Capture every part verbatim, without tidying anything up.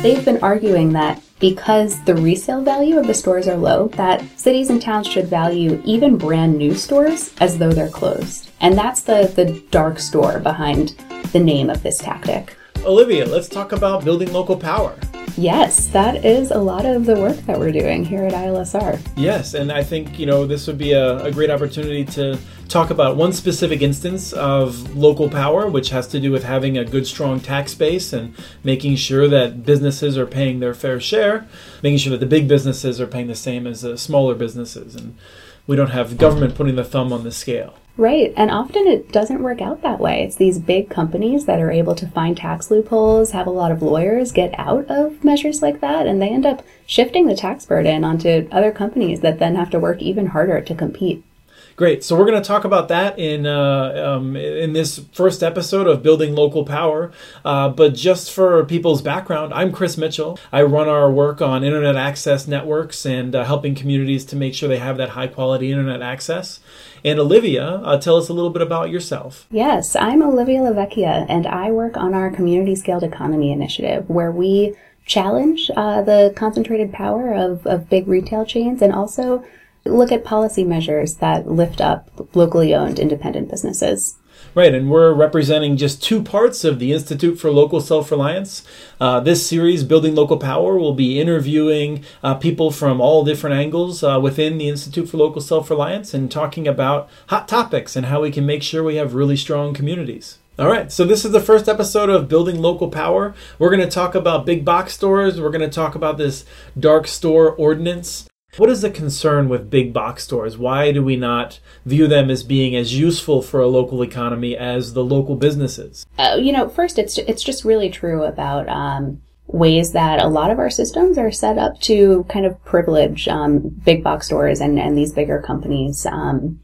they've been arguing that because the resale value of the stores are low, that cities and towns should value even brand new stores as though they're closed. And that's the, the dark store behind the name of this tactic. Olivia, let's talk about building local power. Yes, that is a lot of the work that we're doing here at I L S R. Yes, and I think, you know, this would be a, a great opportunity to talk about one specific instance of local power, which has to do with having a good, strong tax base and making sure that businesses are paying their fair share, making sure that the big businesses are paying the same as the smaller businesses, and we don't have government putting the thumb on the scale. Right, and often it doesn't work out that way. It's these big companies that are able to find tax loopholes, have a lot of lawyers get out of measures like that, and they end up shifting the tax burden onto other companies that then have to work even harder to compete. Great. So we're going to talk about that in uh, um, in this first episode of Building Local Power. Uh, but just for people's background, I'm Chris Mitchell. I run our work on internet access networks and uh, helping communities to make sure they have that high quality internet access. And Olivia, uh, tell us a little bit about yourself. Yes, I'm Olivia LaVecchia, and I work on our Community Scaled Economy Initiative, where we challenge uh, the concentrated power of, of big retail chains and also look at policy measures that lift up locally owned independent businesses. Right, and we're representing just two parts of the Institute for Local Self-Reliance. Uh, this series, Building Local Power, will be interviewing uh, people from all different angles uh, within the Institute for Local Self-Reliance and talking about hot topics and how we can make sure we have really strong communities. All right, so this is the first episode of Building Local Power. We're going to talk about big box stores. We're going to talk about this dark store ordinance. What is the concern with big box stores? Why do we not view them as being as useful for a local economy as the local businesses? Uh, you know, first, it's it's just really true about um, ways that a lot of our systems are set up to kind of privilege um, big box stores and, and these bigger companies. Um,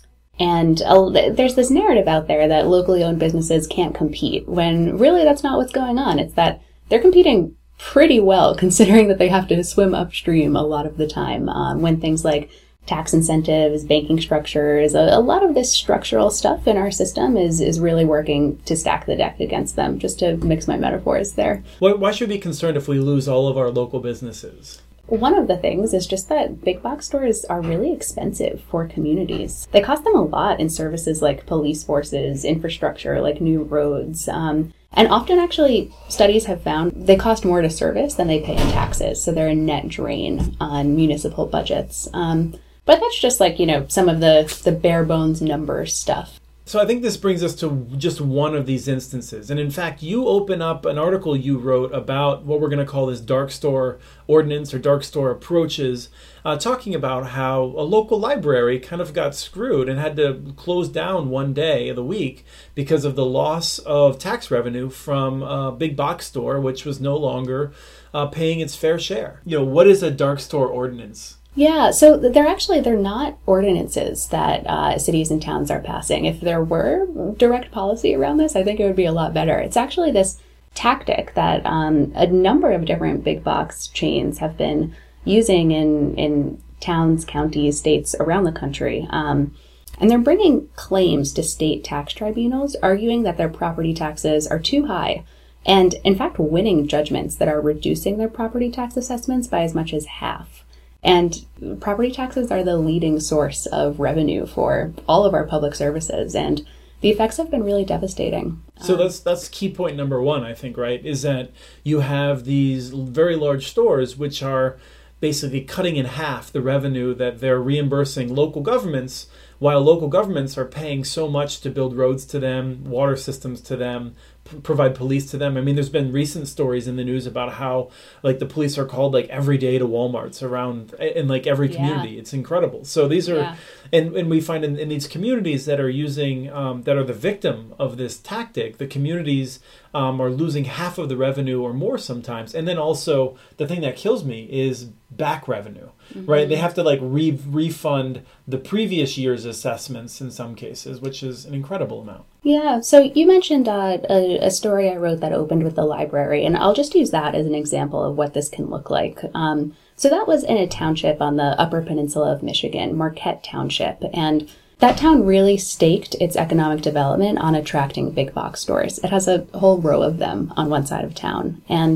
and uh, there's this narrative out there that locally owned businesses can't compete, when really that's not what's going on. It's that they're competing pretty well, considering that they have to swim upstream a lot of the time um, when things like tax incentives, banking structures, a, a lot of this structural stuff in our system is is really working to stack the deck against them, just to mix my metaphors there. Why, why should we be concerned if we lose all of our local businesses? One of the things is just that big box stores are really expensive for communities. They cost them a lot in services like police forces, infrastructure like new roads, um, and often actually studies have found they cost more to service than they pay in taxes, so they're a net drain on municipal budgets. Um, but that's just like, you know, some of the, the bare bones numbers stuff. So I think this brings us to just one of these instances. And in fact, you open up an article you wrote about what we're going to call this dark store ordinance or dark store approaches, uh, talking about how a local library kind of got screwed and had to close down one day of the week because of the loss of tax revenue from a big box store, which was no longer uh, paying its fair share. You know, what is a dark store ordinance? Yeah, so they're actually, they're not ordinances that uh, cities and towns are passing. If there were direct policy around this, I think it would be a lot better. It's actually this tactic that um, a number of different big box chains have been using in, in towns, counties, states around the country. Um, and they're bringing claims to state tax tribunals, arguing that their property taxes are too high, and in fact winning judgments that are reducing their property tax assessments by as much as half. And property taxes are the leading source of revenue for all of our public services, and the effects have been really devastating. So that's that's key point number one, I think, right, is that you have these very large stores which are basically cutting in half the revenue that they're reimbursing local governments, while local governments are paying so much to build roads to them, water systems to them, p- provide police to them. I mean, there's been recent stories in the news about how, like, the police are called, like, every day to Walmarts around in, like, every community. Yeah. It's incredible. So these are, yeah. and, and we find in, in these communities that are using, um, that are the victim of this tactic, the communities um, are losing half of the revenue or more sometimes. And then also, the thing that kills me is back revenue, mm-hmm. right? They have to, like, re- refund the previous year's assessments in some cases, which is an incredible amount. Yeah, so you mentioned uh, a, a story I wrote that opened with the library, and I'll just use that as an example of what this can look like. Um, so that was in a township on the Upper Peninsula of Michigan, Marquette Township, and that town really staked its economic development on attracting big box stores. It has a whole row of them on one side of town, and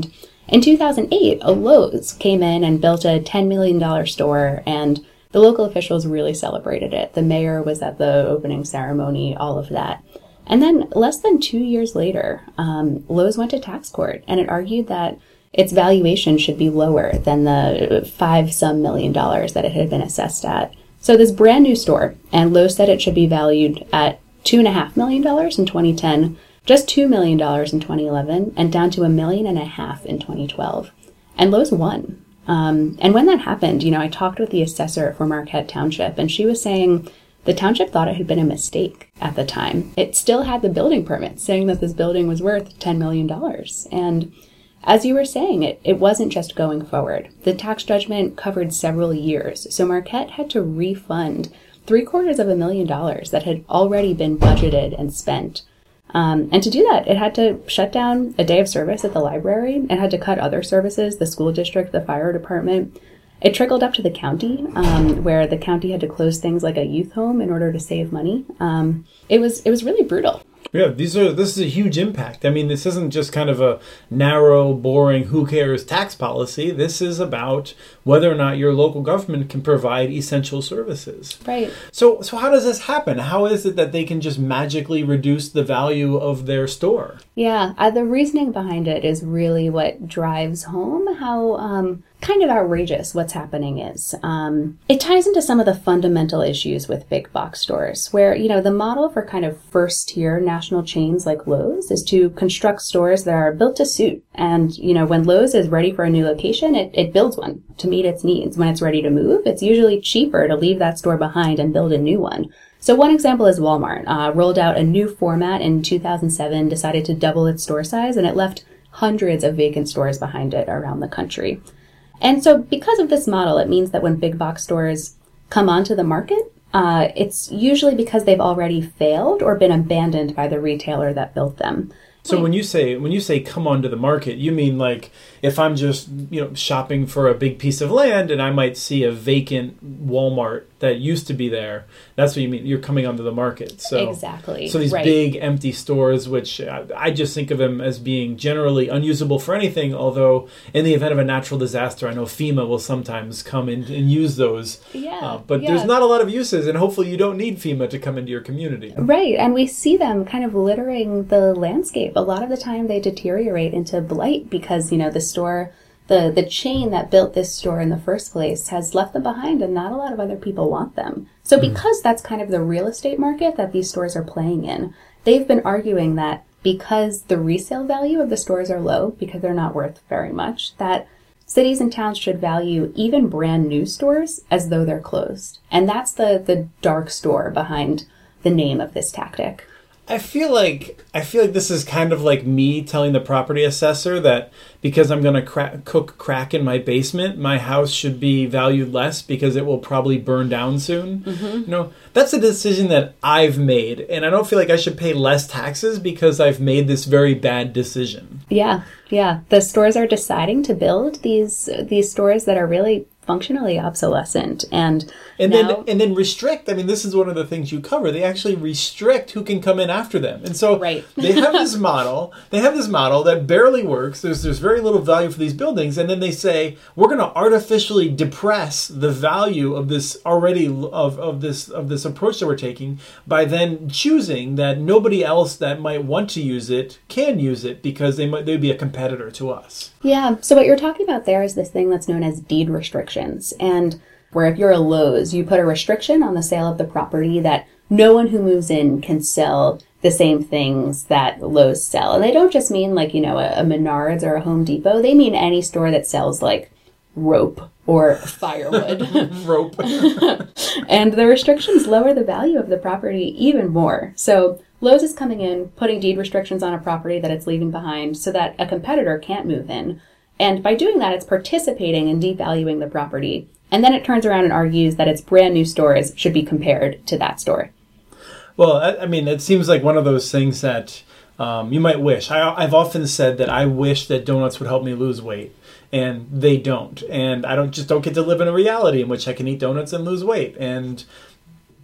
In two thousand eight, a Lowe's came in and built a ten million dollars store, and the local officials really celebrated it. The mayor was at the opening ceremony, all of that. And then less than two years later, um, Lowe's went to tax court, and it argued that its valuation should be lower than the five some million dollars that it had been assessed at. So this brand new store, and Lowe's said it should be valued at two and a half million dollars in twenty ten, just two million dollars in twenty eleven, and down to a million and a half in twenty twelve. And Lowe's won. Um, and when that happened, you know, I talked with the assessor for Marquette Township, and she was saying the township thought it had been a mistake at the time. It still had the building permit saying that this building was worth ten million dollars. And as you were saying, it, it wasn't just going forward. The tax judgment covered several years, so Marquette had to refund three quarters of a million dollars that had already been budgeted and spent. Um, and to do that, it had to shut down a day of service at the library. It had to cut other services, the school district, the fire department. It trickled up to the county, um, where the county had to close things like a youth home in order to save money. Um, it was it was really brutal. Yeah, these are this is a huge impact. I mean, this isn't just kind of a narrow, boring, who cares tax policy. This is about whether or not your local government can provide essential services. Right. So, so how does this happen? How is it that they can just magically reduce the value of their store? Yeah, uh, the reasoning behind it is really what drives home how um, kind of outrageous what's happening is. Um, it ties into some of the fundamental issues with big box stores, where, you know, the model for kind of first-tier national chains like Lowe's is to construct stores that are built to suit. And, you know, when Lowe's is ready for a new location, it, it builds one to meet its needs. When it's ready to move, it's usually cheaper to leave that store behind and build a new one. So one example is Walmart, uh, rolled out a new format in two thousand seven, decided to double its store size, and it left hundreds of vacant stores behind it around the country. And so because of this model, it means that when big box stores come onto the market, uh, it's usually because they've already failed or been abandoned by the retailer that built them. So when you say when you say come onto the market, you mean like if I'm just, you know, shopping for a big piece of land and I might see a vacant Walmart that used to be there. That's what you mean. You're coming onto the market. So exactly. So these right. big empty stores, which I just think of them as being generally unusable for anything. Although in the event of a natural disaster, I know FEMA will sometimes come in and use those. Yeah. Uh, but yeah. there's not a lot of uses, and hopefully you don't need FEMA to come into your community. Right. And we see them kind of littering the landscape. A lot of the time they deteriorate into blight because, you know, the store, the, the chain that built this store in the first place has left them behind, and not a lot of other people want them. So because that's kind of the real estate market that these stores are playing in, they've been arguing that because the resale value of the stores are low, because they're not worth very much, that cities and towns should value even brand new stores as though they're closed. And that's the, the dark store behind the name of this tactic. I feel like I feel like this is kind of like me telling the property assessor that because I'm going to cra- cook crack in my basement, my house should be valued less because it will probably burn down soon. Mm-hmm. You know, that's a decision that I've made, and I don't feel like I should pay less taxes because I've made this very bad decision. Yeah, yeah. The stores are deciding to build these these stores that are really functionally obsolescent, and and now, then and then restrict. I mean, this is one of the things you cover. They actually restrict who can come in after them, and so right. they have this model. They have this model that barely works. There's there's very little value for these buildings, and then they say we're going to artificially depress the value of this already of of this of this approach that we're taking by then choosing that nobody else that might want to use it can use it because they might they'd be a competitor to us. Yeah. So what you're talking about there is this thing that's known as deed restriction. And where if you're a Lowe's, you put a restriction on the sale of the property that no one who moves in can sell the same things that Lowe's sell. And they don't just mean like, you know, a, a Menards or a Home Depot. They mean any store that sells like rope or firewood. Rope. And the restrictions lower the value of the property even more. So Lowe's is coming in, putting deed restrictions on a property that it's leaving behind so that a competitor can't move in. And by doing that, it's participating in devaluing the property. And then it turns around and argues that its brand new stores should be compared to that store. Well, I, I mean, it seems like one of those things that um, you might wish. I, I've often said that I wish that donuts would help me lose weight. And they don't. And I don't just don't get to live in a reality in which I can eat donuts and lose weight. And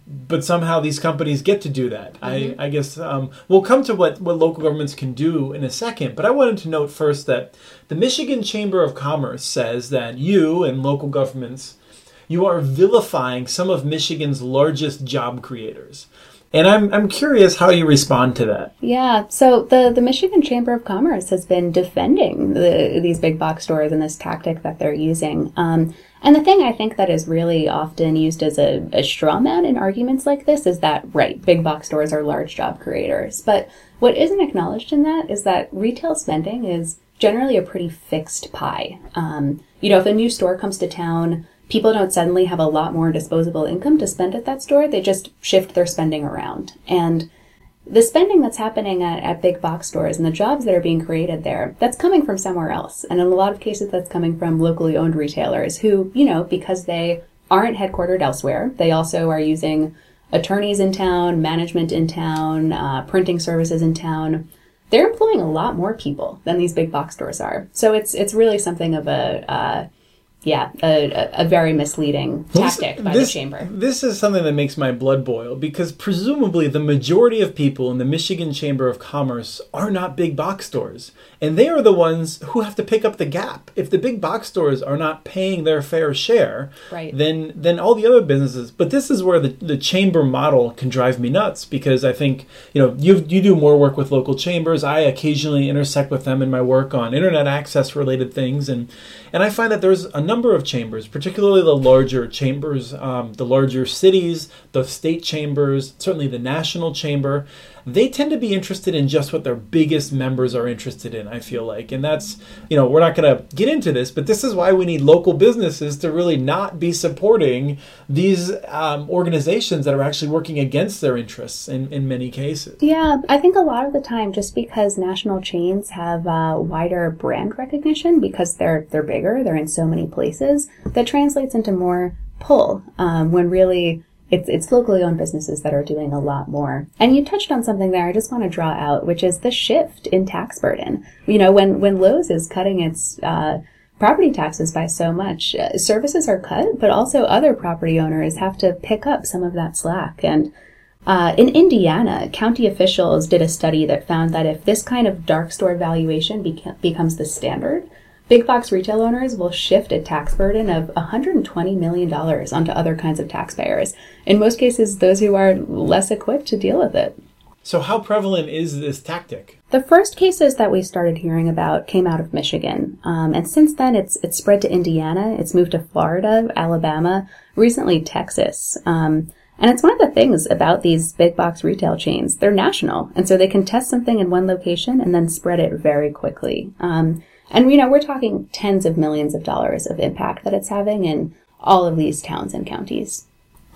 but somehow these companies get to do that. Mm-hmm. I, I guess um, we'll come to what, what local governments can do in a second, but I wanted to note first that the Michigan Chamber of Commerce says that you and local governments, you are vilifying some of Michigan's largest job creators. And I'm I'm curious how you respond to that. Yeah, so the, the Michigan Chamber of Commerce has been defending the, these big box stores and this tactic that they're using. Um, and the thing I think that is really often used as a, a straw man in arguments like this is that, right, big box stores are large job creators. But what isn't acknowledged in that is that retail spending is generally a pretty fixed pie. Um, you know, if a new store comes to town, people don't suddenly have a lot more disposable income to spend at that store. They just shift their spending around. And the spending that's happening at, at big box stores and the jobs that are being created there, that's coming from somewhere else. And in a lot of cases, that's coming from locally owned retailers who, you know, because they aren't headquartered elsewhere, they also are using attorneys in town, management in town, uh, printing services in town. They're employing a lot more people than these big box stores are. So it's it's really something of a... Uh, Yeah, a, a very misleading tactic by this, the chamber. This is something that makes my blood boil because presumably the majority of people in the Michigan Chamber of Commerce are not big box stores. And they are the ones who have to pick up the gap. If the big box stores are not paying their fair share, right. then then all the other businesses. But this is where the, the chamber model can drive me nuts because I think, you know, you you do more work with local chambers. I occasionally intersect with them in my work on internet access related things. And, and I find that there's a number of chambers, particularly the larger chambers, um, the larger cities, the state chambers, certainly the national chamber, they tend to be interested in just what their biggest members are interested in, I feel like. And that's, you know, we're not going to get into this, but this is why we need local businesses to really not be supporting these um, organizations that are actually working against their interests in, in many cases. Yeah, I think a lot of the time, just because national chains have uh, wider brand recognition, because they're they're bigger, they're in so many places, that translates into more pull, um, when really It's it's locally owned businesses that are doing a lot more. And you touched on something there I just want to draw out, which is the shift in tax burden. You know, when, when Lowe's is cutting its uh, property taxes by so much, uh, services are cut, but also other property owners have to pick up some of that slack. And uh, in Indiana, county officials did a study that found that if this kind of dark store valuation beca- becomes the standard, big box retail owners will shift a tax burden of one hundred twenty million dollars onto other kinds of taxpayers. In most cases, those who are less equipped to deal with it. So how prevalent is this tactic? The first cases that we started hearing about came out of Michigan. Um, and since then, it's it's spread to Indiana. It's moved to Florida, Alabama, recently Texas. Um, and it's one of the things about these big box retail chains. They're national. And so they can test something in one location and then spread it very quickly. Um, And, you know, we're talking tens of millions of dollars of impact that it's having in all of these towns and counties.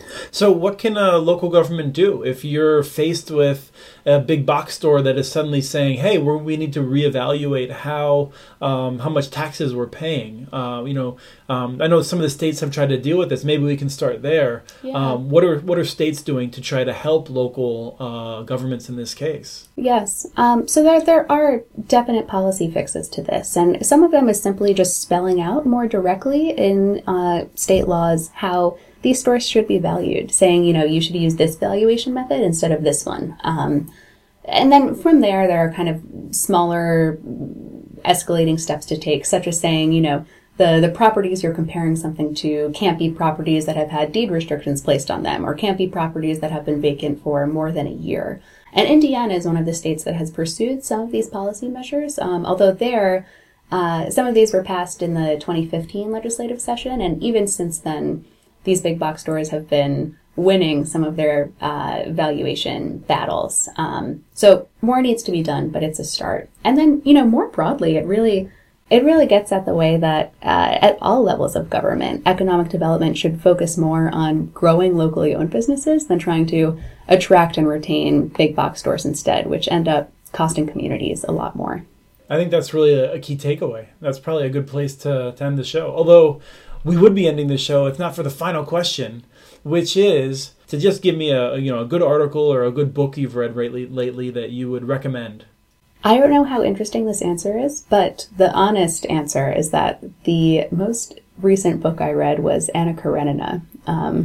So what can a local government do if you're faced with a big box store that is suddenly saying, hey, we're, we need to reevaluate how um, how much taxes we're paying? Uh, you know, um, I know some of the states have tried to deal with this. Maybe we can start there. Yeah. Um, what are what are states doing to try to help local uh, governments in this case? Yes. Um, so there, there are definite policy fixes to this. And some of them is simply just spelling out more directly in uh, state laws how these stores should be valued, saying, you know, you should use this valuation method instead of this one. Um, and then from there, there are kind of smaller escalating steps to take, such as saying, you know, the, the properties you're comparing something to can't be properties that have had deed restrictions placed on them, or can't be properties that have been vacant for more than a year. And Indiana is one of the states that has pursued some of these policy measures, um, although there, uh, some of these were passed in the twenty fifteen legislative session, and even since then, these big box stores have been winning some of their uh, valuation battles. Um, so more needs to be done, but it's a start. And then, you know, more broadly, it really it really gets at the way that uh, at all levels of government, economic development should focus more on growing locally owned businesses than trying to attract and retain big box stores instead, which end up costing communities a lot more. I think that's really a, a key takeaway. That's probably a good place to, to end the show. Although we would be ending the show if not for the final question, which is to just give me a you know a good article or a good book you've read lately, lately that you would recommend. I don't know how interesting this answer is, but the honest answer is that the most recent book I read was Anna Karenina, um,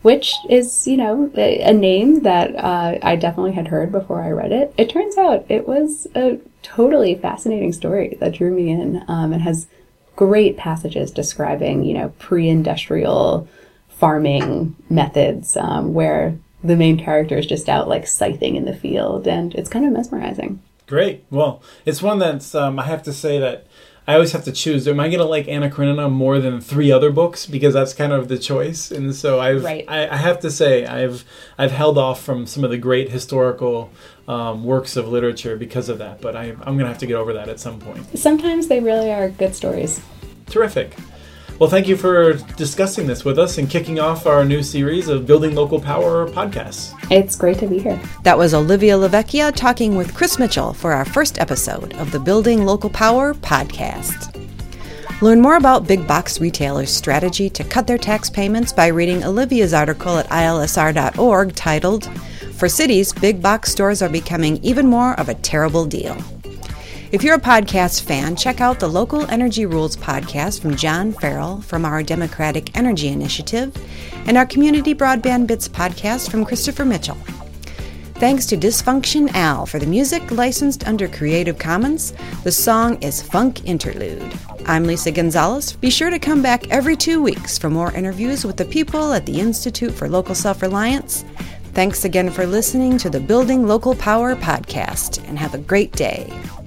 which is, you know, a, a name that uh, I definitely had heard before I read it. It turns out it was a totally fascinating story that drew me in, um, and has great passages describing, you know, pre-industrial farming methods, um, where the main character is just out like scything in the field, and it's kind of mesmerizing. Great. Well, it's one that's, um, I have to say that I always have to choose. Am I going to like Anna Karenina more than three other books? Because that's kind of the choice. And so I've, right. I, I have to say I've I've held off from some of the great historical um, works of literature because of that. But I, I'm going to have to get over that at some point. Sometimes they really are good stories. Terrific. Well, thank you for discussing this with us and kicking off our new series of Building Local Power podcasts. It's great to be here. That was Olivia LaVecchia talking with Chris Mitchell for our first episode of the Building Local Power podcast. Learn more about big box retailers' strategy to cut their tax payments by reading Olivia's article at I L S R dot org titled, "For Cities, Big Box Stores Are Becoming Even More of a Terrible Deal." If you're a podcast fan, check out the Local Energy Rules podcast from John Farrell from our Democratic Energy Initiative and our Community Broadband Bits podcast from Christopher Mitchell. Thanks to Dysfunction Al for the music licensed under Creative Commons. The song is Funk Interlude. I'm Lisa Gonzalez. Be sure to come back every two weeks for more interviews with the people at the Institute for Local Self-Reliance. Thanks again for listening to the Building Local Power podcast, and have a great day.